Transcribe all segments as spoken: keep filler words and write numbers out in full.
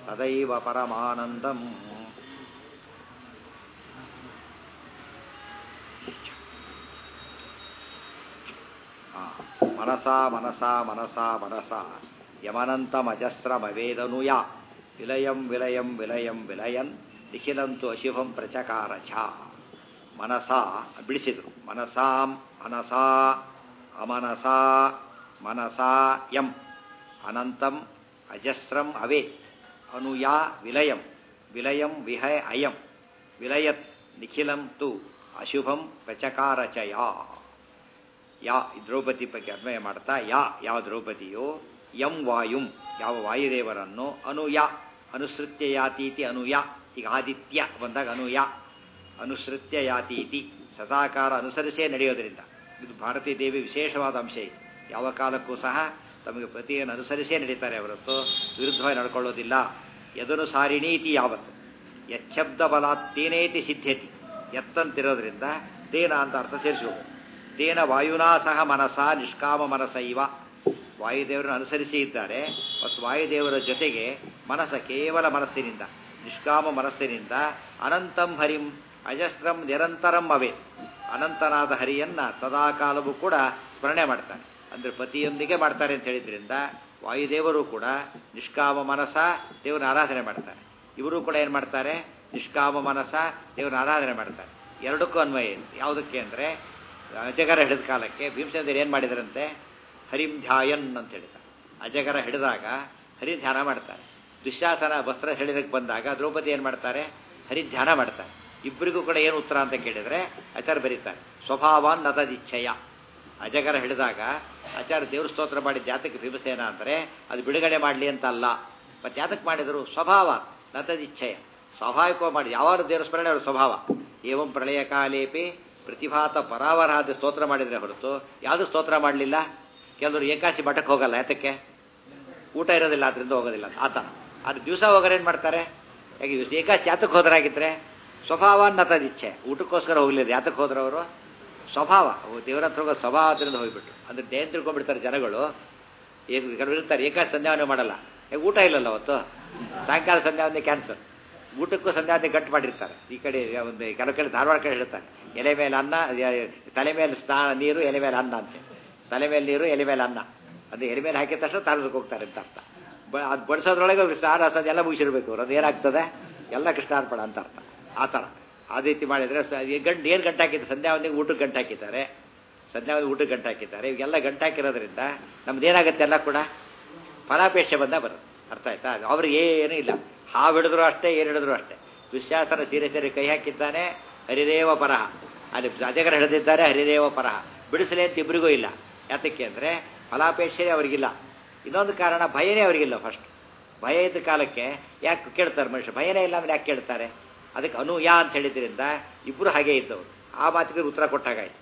ಸದೈವ ಪರಮಾನಂದಂ. ಮನಸಾ ಮನಸಾ ಮನಸಾ ಮನಸಾ ಯಮನಂತಮಜಸ್ರಮವೇದನುಯಾ ವಿಲಯಂ ವಿಲಯಂ ವಿಲಯಂ ವಿಲಯನ್ ನಿಖಿಲಂತು ಅಶುಭಂ ಪ್ರಚಕಾರ ಛ. ಮನಸಾ ಬಿಡಿಸಿದರು. ಮನಸಾಂ ಅನಸಾ ಅಮನಸಾ ಮನಸಾ ಯಂ ಅನಂತಂ ಅಜಸ್ರಂ ಅವೇತ್ ಅನುಯಾ ವಿಲಯಂ ವಿಲಯಂ ವಿಹಯ ಅಯಂ ವಿಲಯತ್ ನಿಖಿಲಂ ತು ಅಶುಭಂ ಪ್ರಚಕಾರ ಚ. ಯಾ ಯಾ ದ್ರೌಪದಿ ಬಗ್ಗೆ ಅನ್ವಯ ಮಾಡ್ತಾ ಯಾ ಯಾವ ದ್ರೌಪದಿಯೋ ಯಂ ವಾಯುಂ ಯಾವ ವಾಯುದೇವರನ್ನು ಅನುಯಾ ಅನುಸೃತ್ಯ ಯಾತೀತಿ ಅನುಯಾ. ಈಗ ಆದಿತ್ಯ ಬಂದಾಗ ಅನುಯಾ ಅನುಸೃತ್ಯ ಯಾತೀತಿ ಸದಾಕಾರ ಅನುಸರಿಸೇ ನಡೆಯೋದರಿಂದ ಇದು ಭಾರತೀ ದೇವಿ ವಿಶೇಷವಾದ ಅಂಶ ಇದು. ಯಾವ ಕಾಲಕ್ಕೂ ಸಹ ತಮಗೆ ಪತಿಯನ್ನು ಅನುಸರಿಸೇ ನಡೀತಾರೆ ಹೊರತು ವಿರುದ್ಧವಾಗಿ ನಡ್ಕೊಳ್ಳೋದಿಲ್ಲ. ಯದನುಸಾರಿಣೀತಿ ಯಾವತ್ತು ಯಚ್ಛಬ್ದ ಬಲಾತ್ ತೇನೇತಿ ಸಿದ್ಧತಿ ಎತ್ತಂತಿರೋದ್ರಿಂದ ತೇನ ಅಂತ ಅರ್ಥ ಸೇರಿಸಬಹುದು. ತೇನ ವಾಯುನಾ ಸಹ ಮನಸ ನಿಷ್ಕಾಮ ಮನಸ ಇವ ವಾಯುದೇವರನ್ನು ಅನುಸರಿಸಿ ಇದ್ದಾರೆ ಮತ್ತು ವಾಯುದೇವರ ಜೊತೆಗೆ ಮನಸ್ಸ ಕೇವಲ ಮನಸ್ಸಿನಿಂದ ನಿಷ್ಕಾಮ ಮನಸ್ಸಿನಿಂದ ಅನಂತಂ ಹರಿಂ ಅಜಸ್ರಂ ನಿರಂತರಂ ಅವೇ ಅನಂತನಾದ ಹರಿಯನ್ನ ಸದಾಕಾಲವೂ ಕೂಡ ಸ್ಮರಣೆ ಮಾಡ್ತಾರೆ. ಅಂದರೆ ಪತಿಯೊಂದಿಗೆ ಮಾಡ್ತಾರೆ ಅಂತ ಹೇಳಿದ್ರಿಂದ ವಾಯುದೇವರು ಕೂಡ ನಿಷ್ಕಾಮ ಮನಸ ದೇವರ ಆರಾಧನೆ ಮಾಡ್ತಾರೆ. ಇವರು ಕೂಡ ಏನು ಮಾಡ್ತಾರೆ? ನಿಷ್ಕಾಮ ಮನಸ ದೇವರ ಆರಾಧನೆ ಮಾಡ್ತಾರೆ. ಎರಡಕ್ಕೂ ಅನ್ವಯ ಇದೆ. ಯಾವುದಕ್ಕೆ ಅಂದರೆ ಅಜಗರ ಹಿಡಿದ ಕಾಲಕ್ಕೆ ಭೀಮಸೇನರು ಏನು ಮಾಡಿದರಂತೆ? ಹರಿಂ ಧ್ಯಾಯನ್ ಅಂತ ಹೇಳಿದ್ದಾರೆ. ಅಜಗರ ಹಿಡಿದಾಗ ಹರಿ ಧ್ಯಾನ ಮಾಡ್ತಾರೆ. ದುಶ್ಯಾಸನ ವಸ್ತ್ರ ಹಿಡಿದಕ್ಕೆ ಬಂದಾಗ ದ್ರೌಪದಿ ಏನು ಮಾಡ್ತಾರೆ? ಹರಿ ಧ್ಯಾನ ಮಾಡ್ತಾರೆ. ಇಬ್ಬರಿಗೂ ಕೂಡ ಏನು ಉತ್ತರ ಅಂತ ಕೇಳಿದರೆ ಆಚಾರ್ಯ ಬರೀತಾರೆ ಸ್ವಭಾವಾನ್ ನತದಿಚ್ಛಯ. ಅಜಗರ ಹಿಡಿದಾಗ ಆಚಾರ್ಯ ದೇವ್ರ ಸ್ತೋತ್ರ ಮಾಡಿದ ಜಾತಕ್ಕೆ ಭೀಮಸೇನ ಅಂದರೆ ಅದು ಬಿಡುಗಡೆ ಮಾಡಲಿ ಅಂತ ಅಲ್ಲ. ಮತ್ತು ಜಾತಕ್ಕೆ ಮಾಡಿದರು ಸ್ವಭಾವ ನತದಿಚ್ಛಯ ಸ್ವಾಭಾವಿಕವಾಗಿ ಮಾಡಿ ಯಾವಾಗ ದೇವರ ಸ್ಮರಣೆ ಅವರ ಸ್ವಭಾವ. ಏವಂ ಪ್ರಳಯ ಕಾಲೇಪಿ ಪ್ರತಿಭಾತ ಪರಾವರಾದ ಸ್ತೋತ್ರ ಮಾಡಿದರೆ ಹೊರತು ಯಾವುದು ಸ್ತೋತ್ರ ಮಾಡಲಿಲ್ಲ. ಕೆಲವರು ಏಕಾಶಿ ಮಠಕ್ಕೆ ಹೋಗಲ್ಲ. ಯಾತಕ್ಕೆ? ಊಟ ಇರೋದಿಲ್ಲ, ಅದರಿಂದ ಹೋಗೋದಿಲ್ಲ ಆತ. ಅದು ದಿವಸ ಹೋಗೋರು ಏನು ಮಾಡ್ತಾರೆ? ಹೇಗೆ ಏಕಾಶಿ ಯಾತಕ್ಕೆ ಹೋದ್ರಾಗಿದ್ದರೆ ಸ್ವಭಾವ ನತದಿಚ್ಛೆ ಊಟಕ್ಕೋಸ್ಕರ ಹೋಗಲಿಲ್ಲ. ಯಾತಕ್ಕೆ ಹೋದ್ರು ಅವರು? ಸ್ವಭಾವ ದೇವರ ಹತ್ರ ಹೋಗೋ ಸ್ವಭಾವದಿಂದ ಹೋಗಿಬಿಟ್ಟು ಅಂದರೆ ದೇಹ ತಿಳ್ಕೊಂಡ್ಬಿಡ್ತಾರೆ ಜನಗಳು. ಕೆಲವರು ಇರ್ತಾರೆ ಏಕಾಶಿ ಸಂಧ್ಯಾವನೆ ಮಾಡಲ್ಲ. ಹೇಗೆ ಊಟ ಇಲ್ಲಲ್ಲ ಅವತ್ತು, ಸಾಯಂಕಾಲ ಸಂಧ್ಯಾವನೆ ಕ್ಯಾನ್ಸರ್. ಊಟಕ್ಕೂ ಸಂಧ್ಯಾವನೆ ಗಂಟು ಮಾಡಿರ್ತಾರೆ. ಈ ಕಡೆ ಒಂದು ಕೆಲವು ಕಡೆ ಧಾರವಾಡ ಕಡೆ ಹೇಳ್ತಾರೆ ಎಲೆ ಮೇಲೆ ಅನ್ನ, ತಲೆ ಮೇಲೆ ಸ್ನಾನ ನೀರು, ಎಲೆ ಮೇಲೆ ಅನ್ನ ಅಂತೆ. ತಲೆ ಮೇಲೆ ನೀರು, ಎಲೆ ಮೇಲೆ ಅನ್ನ. ಅದು ಎಲೆ ಮೇಲೆ ಹಾಕಿದ ತಕ್ಷಣ ತಾರದಕ್ಕೆ ಹೋಗ್ತಾರೆ ಅಂತ ಅರ್ಥ. ಬ ಅದು ಬಡಿಸೋದ್ರೊಳಗೆ ಸ್ನಾನ ಹಸೋದು ಎಲ್ಲ ಮುಗಿಸಿರ್ಬೇಕು ಅವರು. ಅದು ಏನಾಗ್ತದೆ? ಎಲ್ಲ ಕೃಷ್ಣಾರ್ಪಣ ಅಂತ ಅರ್ಥ. ಆ ಥರ ಆ ರೀತಿ ಮಾಡಿದರೆ ಗಂಟು ಏನು ಗಂಟು ಹಾಕಿದ್ದಾರೆ? ಸಂಧ್ಯಾವಂದಿಗೆ ಊಟಕ್ಕೆ ಗಂಟು ಹಾಕಿದ್ದಾರೆ, ಸಂಧ್ಯಾವಂದಿ ಊಟಕ್ಕೆ ಗಂಟು ಹಾಕಿದ್ದಾರೆ. ಇವೆಲ್ಲ ಗಂಟು ಹಾಕಿರೋದ್ರಿಂದ ನಮ್ದು ಏನಾಗುತ್ತೆ? ಎಲ್ಲ ಕೂಡ ಫಲಾಪೇಕ್ಷೆ ಬಂದ ಬರುತ್ತೆ. ಅರ್ಥ ಆಯ್ತಾ? ಅವ್ರಿಗೆ ಏನೂ ಇಲ್ಲ. ಹಾವು ಹಿಡಿದ್ರು ಅಷ್ಟೇ, ಏನು ಹಿಡಿದ್ರು ಅಷ್ಟೇ. ದುಶ್ಯಾಸನ ಸೀರೆ ಸೇರಿ ಕೈ ಹಾಕಿದ್ದಾನೆ, ಹರಿದೇವ ಪರಹ. ಅಲ್ಲಿ ಅಜಗರ ಹಿಡಿದಿದ್ದಾರೆ, ಹರಿದೇವ ಪರಹ. ಬಿಡಿಸಲಿ ಅಂತ ಇಬ್ಬರಿಗೂ ಇಲ್ಲ. ಯಾತಕ್ಕೆ ಅಂದರೆ ಫಲಾಪೇಕ್ಷೆ ಅವರಿಗಿಲ್ಲ. ಇನ್ನೊಂದು ಕಾರಣ ಭಯನೇ ಅವರಿಗಿಲ್ಲ. ಫಸ್ಟ್ ಭಯ ಇದ್ದ ಕಾಲಕ್ಕೆ ಯಾಕೆ ಕೇಳ್ತಾರೆ ಮನುಷ್ಯ? ಭಯನೇ ಇಲ್ಲ ಅಂದರೆ ಯಾಕೆ ಕೇಳ್ತಾರೆ? ಅದಕ್ಕೆ ಅನುಯಾ ಅಂತ ಹೇಳಿದ್ರಿಂದ ಇಬ್ಬರು ಹಾಗೇ ಇದ್ದವರು. ಆ ಮಾತಿಗೆ ಉತ್ತರ ಕೊಟ್ಟಾಗಾಯ್ತು.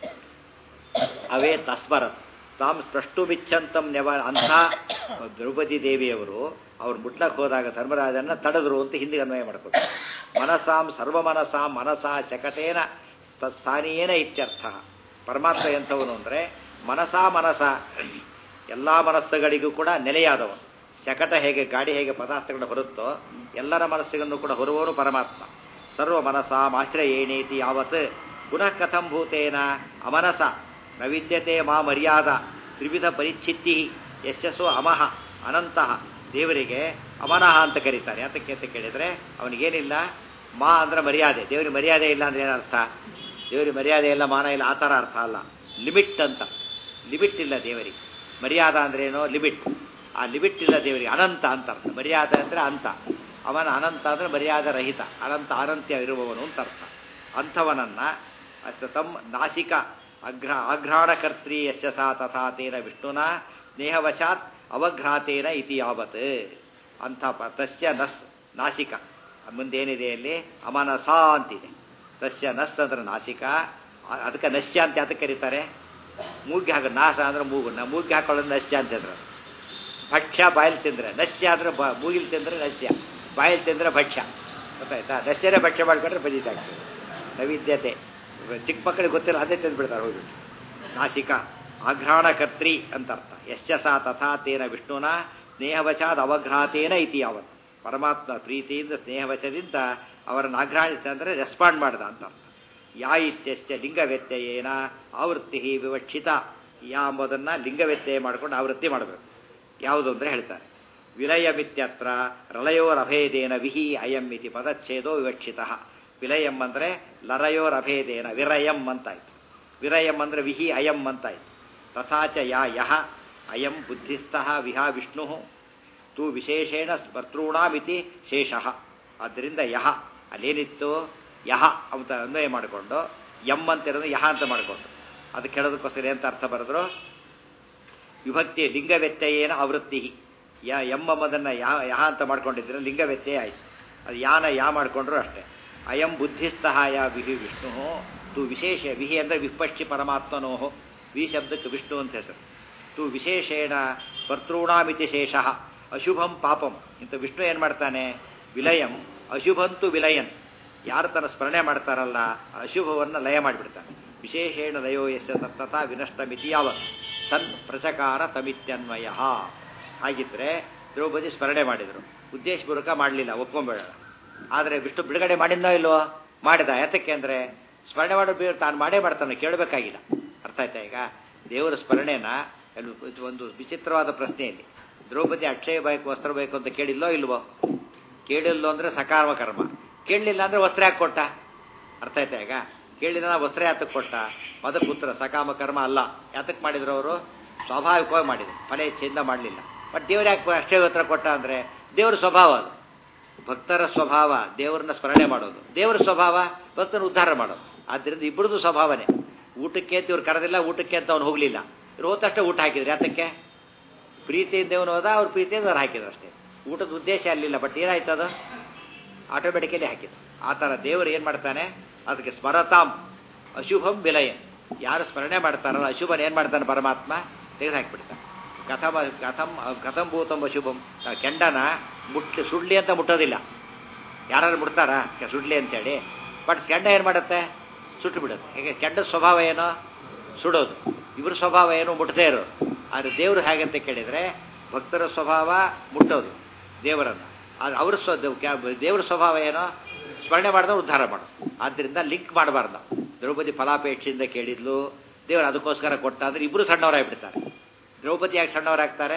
ಅವೇ ತಸ್ಮರತ್ ತಾಮ್ ಸ್ಪಷ್ಟು ಬಿಚ್ಚಂತಂ ನೆವ ಅಂಥ ದ್ರೌಪದಿ ದೇವಿಯವರು ಅವ್ರು ಮುಟ್ಲಕ್ಕೆ ಹೋದಾಗ ಧರ್ಮರಾಜನ ತಡೆದ್ರು ಅಂತ ಹಿಂದಿಗೆ ಅನ್ವಯ ಮಾಡ್ಕೊತಾರೆ. ಮನಸಾಂ ಸರ್ವಮನಸಾಂ ಮನಸಾ ಶಕಟೇನ ಸ್ಥಾನೀಯೇನ ಇತ್ಯರ್ಥ. ಪರಮಾತ್ಮ ಎಂಥವನು ಅಂದರೆ ಮನಸಾ ಮನಸ ಎಲ್ಲ ಮನಸ್ಸುಗಳಿಗೂ ಕೂಡ ನೆಲೆಯಾದವನು. ಶಕಟ ಹೇಗೆ ಗಾಡಿ ಹೇಗೆ ಪದಾರ್ಥಗಳನ್ನ ಹೊರುತ್ತೋ ಎಲ್ಲರ ಮನಸ್ಸುಗಳನ್ನು ಕೂಡ ಹೊರುವವನು ಪರಮಾತ್ಮ. ಸರ್ವ ಮನಸಾಂ ಆಶ್ರಯೇಣೇತಿ ಯಾವತ್ ಪುನಃ ಕಥಂ ಭೂತೇನ ಅಮನಸ ನ ವಿದ್ಯತೆ ಮಾ ಮರ್ಯಾದ ತ್ರಿವಿಧ ಪರಿಚ್ಛಿತ್ತಿ ಯಶಸ್ಸು ಅಮಹ ಅನಂತಃ. ದೇವರಿಗೆ ಅಮನಃ ಅಂತ ಕರೀತಾರೆ. ಯಾತಕ್ಕೆ ಅಂತ ಕೇಳಿದರೆ ಅವನಿಗೇನಿಲ್ಲ. ಮಾ ಅಂದರೆ ಮರ್ಯಾದೆ. ದೇವರಿಗೆ ಮರ್ಯಾದೆ ಇಲ್ಲ ಅಂದರೆ ಏನರ್ಥ? ದೇವರಿಗೆ ಮರ್ಯಾದೆ ಇಲ್ಲ, ಮಾನ ಇಲ್ಲ, ಆ ಥರ ಅರ್ಥ ಅಲ್ಲ. ಲಿಮಿಟ್ ಅಂತ. ಲಿಮಿಟ್ ಇಲ್ಲ ದೇವರಿಗೆ. ಮರ್ಯಾದ ಅಂದ್ರೇನೋ ಲಿಮಿಟ್. ಆ ಲಿಮಿಟ್ ಇಲ್ಲ ದೇವರಿಗೆ. ಅನಂತ ಅಂತ ಅರ್ಥ. ಮರ್ಯಾದೆ ಅಂದರೆ ಅಂತ. ಅವನ ಅನಂತ ಅಂದರೆ ಮರ್ಯಾದೆ ರಹಿತ, ಅನಂತ ಅನಂತ್ಯ ಇರುವವನು ಅಂತ ಅರ್ಥ. ಅಂಥವನನ್ನು ತಮ್ಮ ನಾಸಿಕ ಅಗ್ರ ಆಘ್ರಾಣಕರ್ತ್ರಿ ಯಶ್ಚ ಸಾ ತಥಾ ತೇನ ವಿಷ್ಣುನ ಸ್ನೇಹವಶಾತ್ ಅವಘ್ರಾತೇನ ಇತಿ ಯಾವತ್. ಅಂಥ ತಸ್ಯ ನಸ್ ನಾಸಿಕ ಮುಂದೇನಿದೆ ಅಲ್ಲಿ ಅಮನಸ ಅಂತಿದೆ. ತಸ್ಯ ನಸ್ ಅಂದ್ರೆ ನಾಸಿಕ. ಅದಕ್ಕೆ ನಶ್ಯ ಅಂತ ಯಾತಕ್ಕೆ ಕರೀತಾರೆ? ಮೂಗ್ಗೆ ಹಾಕ ನಾಶ ಅಂದ್ರೆ ಮೂಗು ಮೂಗ್ಗೆ ಹಾಕೊಳ್ಳೋದು ನಶ್ಯ ಅಂತಂದ್ರೆ. ಭಕ್ಷ್ಯ ಬಾಯಲ್ಲಿ ತಿಂದರೆ ನಶ್ಯ ಅಂದರೆ ಬ ಮೂಗಿಲ್ ತಿಂದರೆ ನಶ್ಯ, ಬಾಯಲ್ಲಿ ತಿಂದರೆ ಭಕ್ಷ್ಯ. ಗೊತ್ತಾಯ್ತಾ? ನಶ್ಯನೇ ಭಕ್ಷ್ಯ ಮಾಡ್ಕೊಂಡ್ರೆ ಬಜಿತಾಗ್ತದೆ. ನೈವೇದ್ಯತೆ ಚಿಕ್ಕ ಮಕ್ಕಳಿಗೆ ಗೊತ್ತಿಲ್ಲ, ಅದೇ ತಿಂದ್ಬಿಡ್ತಾರೆ ಹೋಗ್ಬಿಟ್ಟು. ನಾಸಿಕ ಆಘ್ರಾಣಕರ್ತ್ರಿ ಅಂತ ಅರ್ಥ. ಯಶ್ಚ ಸಾ ತಥಾ ತೇನ ವಿಷ್ಣುನ ಸ್ನೇಹವಶಾದ್ ಅವಘ್ರಾತೇನ ಇತಿ ಯಾವತ್. ಪರಮಾತ್ಮ ಪ್ರೀತಿಯಿಂದ ಸ್ನೇಹವಚದಿಂದ ಅವರನ್ನು ಆಘ್ರಾಣಿಸಿದ ಅಂದರೆ ರೆಸ್ಪಾಂಡ್ ಮಾಡ್ದ ಅಂತ ಅರ್ಥ. ಯಾ ಇತ್ಯಸ್ಯ ಲಿಂಗ ವ್ಯತ್ಯಯೇನ ಆವೃತ್ತಿ ವಿವಕ್ಷಿತ. ಯಾ ಎಂಬುದನ್ನು ಲಿಂಗ ವ್ಯತ್ಯಯ ಮಾಡ್ಕೊಂಡು ಆವೃತ್ತಿ ಮಾಡಬೇಕು. ಯಾವುದು ಅಂದರೆ ಹೇಳ್ತಾರೆ, ವಿಲಯಮಿತ್ಯತ್ರ ರಲಯೋರಭೇದೇನ ವಿಹಿ ಅಯಂ ಇತಿ ಪದಚ್ಛೇದೋ ವಿವಕ್ಷಿತ. ವಿಲಯಂ ಅಂದರೆ ಲರಯೋರಭೇದೇನ ವಿರಯಂ ಅಂತಾಯ್ತು. ವಿರಯಂ ಅಂದರೆ ವಿಹಿ ಅಯಂ ಅಂತಾಯ್ತು. ತಥಾಚ ಯಾ ಯಹ ಅಯಂ ಬುದ್ಧಿಸ್ಥಃ ವಿಹಾ ವಿಷ್ಣು ತು ವಿಶೇಷೇಣ ಸ್ಮರ್ತॄಣಾಮಿತಿ ಶೇಷಃ. ಆದ್ದರಿಂದ ಯಹ ಅಲ್ಲೇನಿತ್ತು ಯಹ ಅಂತ ಅನ್ವಯ ಮಾಡಿಕೊಂಡು ಎಂ ಅಂತಿರೋದು ಯಹ ಅಂತ ಮಾಡಿಕೊಂಡು ಅದಕ್ಕೆ ಹೇಳೋದಕ್ಕೋಸ್ಕರ ಅಂತ ಅರ್ಥ ಬರೆದ್ರು, ವಿಭಕ್ತಿ ಲಿಂಗ ವ್ಯತ್ಯಯೇನ ಆವೃತ್ತಿ. ಯ ಎಂಬದನ್ನು ಯಾ ಯಹ ಅಂತ ಮಾಡ್ಕೊಂಡಿದ್ರೆ ಲಿಂಗ ವ್ಯತ್ಯಯ ಆಯಿತು. ಅದು ಯಾನ ಯಾ ಮಾಡಿಕೊಂಡ್ರು ಅಷ್ಟೇ. ಅಯಂ ಬುದ್ಧಿಸ್ಥಃ ಯಾ ವಿಹಿ ವಿಷ್ಣು ತು ವಿಶೇಷ. ವಿಹಿ ಅಂದರೆ ವಿಪಕ್ಷಿ ಪರಮಾತ್ಮನೋಹೋ. ವಿ ಶಬ್ದಕ್ಕೆ ವಿಷ್ಣು ಅಂತ ಹೆಸರು. ತು ವಿಶೇಷೇಣ ಕರ್ತೃಣಾಮಿತಿ ಶೇಷಃ ಅಶುಭಂ ಪಾಪಂ. ಇಂಥ ವಿಷ್ಣು ಏನು ಮಾಡ್ತಾನೆ, ವಿಲಯಂ ಅಶುಭಂತು ವಿಲಯನ್. ಯಾರು ತನ್ನ ಸ್ಮರಣೆ ಮಾಡ್ತಾರಲ್ಲ ಅಶುಭವನ್ನು ಲಯ ಮಾಡಿಬಿಡ್ತಾನೆ. ವಿಶೇಷೇಣ ಲಯೋ ಯಶ ತತ್ತತಾ ವಿನಷ್ಟ ಮಿತಿ ಯಾವತ್ ಸನ್ ಪ್ರಚಕಾರ ತಮಿತ್ಯನ್ವಯ. ಹಾಗಿದ್ರೆ ದ್ರೌಪದಿ ಸ್ಮರಣೆ ಮಾಡಿದರು, ಉದ್ದೇಶಪೂರ್ವಕ ಮಾಡಲಿಲ್ಲ, ಒಪ್ಕೊಂಬೇಡ. ಆದರೆ ವಿಷ್ಣು ಬಿಡುಗಡೆ ಮಾಡಿದ್ನೋ ಇಲ್ವೋ, ಮಾಡಿದ. ಯಾತಕ್ಕೆ ಅಂದರೆ ಸ್ಮರಣೆ ಮಾಡೋ ತಾನು ಮಾಡೇ ಮಾಡ್ತಾನೆ, ಕೇಳಬೇಕಾಗಿಲ್ಲ. ಅರ್ಥ ಆಯ್ತಾ? ಈಗ ದೇವರ ಸ್ಮರಣೆನ ಒಂದು ವಿಚಿತ್ರವಾದ ಪ್ರಶ್ನೆಯಲ್ಲಿ ದ್ರೌಪದಿ ಅಕ್ಷಯ ಬೇಕು ವಸ್ತ್ರ ಬೇಕು ಅಂತ ಕೇಳಿಲ್ಲೋ ಇಲ್ವೋ? ಕೇಳಿಲ್ಲೋ ಅಂದರೆ ಸಕಾಮ ಕರ್ಮ, ಕೇಳಲಿಲ್ಲ ಅಂದರೆ ವಸ್ತ್ರ ಯಾಕೆ ಕೊಟ್ಟ? ಅರ್ಥ ಆಯ್ತಾ? ಈಗ ಕೇಳಿಲ್ಲ ವಸ್ತ್ರ ಯಾತಕ್ಕೆ ಕೊಟ್ಟ? ಮದಕ್ಕೆ ಉತ್ತರ ಸಕಾಮ ಕರ್ಮ ಅಲ್ಲ. ಯಾತಕ್ಕೆ ಮಾಡಿದ್ರು ಅವರು? ಸ್ವಾಭಾವಿಕವಾಗಿ ಮಾಡಿದ್ರು, ಫಲ ಇಚ್ಛೆಯಿಂದ ಮಾಡಲಿಲ್ಲ. ಬಟ್ ದೇವ್ರು ಯಾಕೆ ಅಕ್ಷಯ ವಸ್ತ್ರ ಕೊಟ್ಟ ಅಂದರೆ ದೇವರ ಸ್ವಭಾವ ಅದು. ಭಕ್ತರ ಸ್ವಭಾವ ದೇವರನ್ನ ಸ್ಮರಣೆ ಮಾಡೋದು, ದೇವರ ಸ್ವಭಾವ ಭಕ್ತನ ಉದ್ಧಾರ ಮಾಡೋದು. ಆದ್ದರಿಂದ ಇಬ್ಬರದು ಸ್ವಭಾವನೆ. ಊಟಕ್ಕೆ ಅಂತ ಇವ್ರು ಕರೆದಿಲ್ಲ, ಊಟಕ್ಕೆ ಅಂತ ಅವ್ನು ಹೋಗಲಿಲ್ಲ. ಇವ್ರು ಹೋದಷ್ಟೇ ಊಟ ಹಾಕಿದ್ರು. ಯಾತಕ್ಕೆ? ಪ್ರೀತಿಯಿಂದ ಇವನು ಹೋದ, ಅವ್ರ ಪ್ರೀತಿಯಿಂದ ಅವ್ರು ಹಾಕಿದ್ರು ಅಷ್ಟೇ. ಊಟದ ಉದ್ದೇಶ ಅಲ್ಲಿಲ್ಲ. ಬಟ್ ಏನಾಯ್ತು, ಅದು ಆಟೋಮೆಟಿಕಲಿ ಹಾಕಿದ್ರು. ಆ ಥರ ದೇವರು ಏನು ಮಾಡ್ತಾನೆ, ಅದಕ್ಕೆ ಸ್ಮರತಾಂ ಅಶುಭಂ ವಿಲಯನ್. ಯಾರು ಸ್ಮರಣೆ ಮಾಡ್ತಾರಲ್ಲ ಅಶುಭನ ಏನು ಮಾಡ್ತಾನೆ ಪರಮಾತ್ಮ ತೆಗೆದು ಹಾಕಿಬಿಡ್ತಾನೆ. ಕಥಮ ಕಥಂ ಕಥಂ ಭೂತಂ ಅಶುಭಂ. ಕೆಂಡನ ಮುಟ್ಲಿ ಸುಡ್ಲಿ ಅಂತ ಮುಟ್ಟೋದಿಲ್ಲ. ಯಾರು ಮುಡ್ತಾರಾ ಸುಡ್ಲಿ ಅಂತೇಳಿ? ಬಟ್ ಕೆಂಡ ಏನು ಮಾಡುತ್ತೆ, ಸುಟ್ಟು ಬಿಡುತ್ತೆ. ಹೇಗೆ ಕೆಂಡದ ಸ್ವಭಾವ ಏನೋ ಸುಡೋದು, ಇವ್ರ ಸ್ವಭಾವ ಏನು ಮುಟ್ಟದೇ ಇರೋದು. ಆದರೆ ದೇವರು ಹೇಗಂತ ಕೇಳಿದರೆ ಭಕ್ತರ ಸ್ವಭಾವ ಮುಟ್ಟೋದು ದೇವರನ್ನು. ಆದರೆ ಅವ್ರ ಸ್ವ ದೇವರ ಸ್ವಭಾವ ಏನೋ ಸ್ಮರಣೆ ಮಾಡಿದ್ರೆ ಉದ್ಧಾರ ಮಾಡೋದು. ಆದ್ದರಿಂದ ಲಿಂಕ್ ಮಾಡಬಾರ್ದು. ದ್ರೌಪದಿ ಫಲಾಪೇಕ್ಷೆಯಿಂದ ಕೇಳಿದ್ಲು, ದೇವರು ಅದಕ್ಕೋಸ್ಕರ ಕೊಟ್ಟ ಅಂದರೆ ಇಬ್ಬರು ಸಣ್ಣವರಾಗಿಬಿಡ್ತಾರೆ. ದ್ರೌಪದಿ ಯಾಕೆ ಸಣ್ಣವರಾಗ್ತಾರೆ?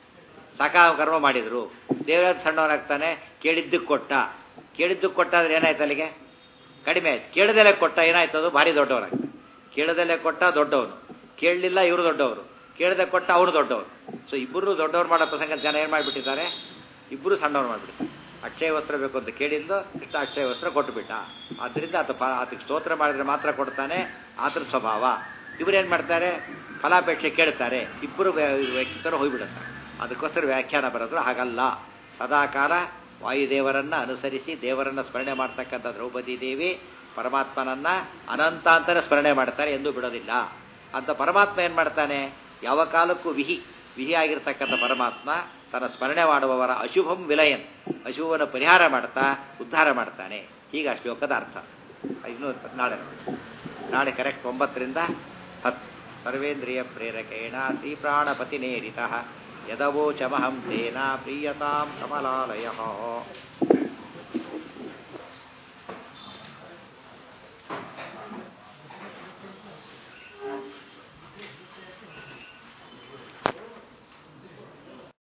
ಸಕಾಮ ಕರ್ಮ ಮಾಡಿದರು. ದೇವರಾದ ಸಣ್ಣವರಾಗ್ತಾನೆ, ಕೇಳಿದ್ದಕ್ಕೆ ಕೊಟ್ಟ. ಕೇಳಿದ್ದಕ್ಕೆ ಕೊಟ್ಟ ಅಂದರೆ ಏನಾಯ್ತು, ಅಲ್ಲಿಗೆ ಕಡಿಮೆ ಆಯ್ತು. ಕೇಳದಲ್ಲೇ ಕೊಟ್ಟ ಏನಾಯ್ತು, ಅದು ಭಾರಿ ದೊಡ್ಡವರಾಗ್ತದೆ. ಕೇಳದಲ್ಲೇ ಕೊಟ್ಟ ದೊಡ್ಡವನು, ಕೇಳಲಿಲ್ಲ ಇವರು ದೊಡ್ಡವರು, ಕೇಳದೆ ಕೊಟ್ಟ ಅವನು ದೊಡ್ಡವರು. ಸೊ ಇಬ್ಬರು ದೊಡ್ಡವ್ರು ಮಾಡೋ ಪ್ರಸಂಗ ಜನ ಏನು ಮಾಡಿಬಿಟ್ಟಿದ್ದಾರೆ, ಇಬ್ಬರು ಸಣ್ಣವ್ರು ಮಾಡಿಬಿಡ್ತಾರೆ. ಅಕ್ಷಯ ವಸ್ತ್ರ ಬೇಕು ಅಂತ ಕೇಳಿದ್ದು ಇಷ್ಟ ಅಕ್ಷಯ ವಸ್ತ್ರ ಕೊಟ್ಟುಬಿಟ್ಟ. ಆದ್ದರಿಂದ ಆತ ಪ ಆತಕ್ಕೆ ಸ್ತೋತ್ರ ಮಾಡಿದರೆ ಮಾತ್ರ ಕೊಡ್ತಾನೆ, ಆತರ ಸ್ವಭಾವ. ಇವರು ಏನು ಮಾಡ್ತಾರೆ, ಫಲಾಪೇಕ್ಷೆ ಕೇಳ್ತಾರೆ, ಇಬ್ಬರು ವ್ಯಕ್ತಿತ್ವ ಹೋಗಿಬಿಡುತ್ತಾರೆ. ಅದಕ್ಕೋಸ್ಕರ ವ್ಯಾಖ್ಯಾನ ಬರೋದು ಹಾಗಲ್ಲ. ಸದಾಕಾಲ ವಾಯುದೇವರನ್ನು ಅನುಸರಿಸಿ ದೇವರನ್ನು ಸ್ಮರಣೆ ಮಾಡ್ತಕ್ಕಂಥ ದ್ರೌಪದಿ ದೇವಿ ಪರಮಾತ್ಮನನ್ನ ಅನಂತ ಅಂತಲೇ ಸ್ಮರಣೆ ಮಾಡ್ತಾರೆ, ಎಂದೂ ಬಿಡೋದಿಲ್ಲ. ಅಂತ ಪರಮಾತ್ಮ ಏನು ಮಾಡ್ತಾನೆ, ಯಾವ ಕಾಲಕ್ಕೂ ವಿಹಿ ವಿಹಿ ಆಗಿರ್ತಕ್ಕಂಥ ಪರಮಾತ್ಮ ತನ್ನ ಸ್ಮರಣೆ ಮಾಡುವವರ ಅಶುಭಂ ವಿಲಯನ್, ಅಶುಭವನ್ನು ಪರಿಹಾರ ಮಾಡ್ತಾ ಉದ್ಧಾರ ಮಾಡ್ತಾನೆ. ಹೀಗೆ ಆ ಶ್ಲೋಕದ ಅರ್ಥ. ಇನ್ನು ನಾಳೆ ನಾಳೆ ಕರೆಕ್ಟ್ ಒಂಬತ್ತರಿಂದ ಹತ್ತು. ಸರ್ವೇಂದ್ರಿಯ ಪ್ರೇರಕೇಣ ಶ್ರೀ ಪ್ರಾಣಪತಿ ನೇರಿತ ಯದವೋಚಮಹಂ ತೇನ ಪ್ರೀಯತಾಂ ಕಮಲಾಲಯ.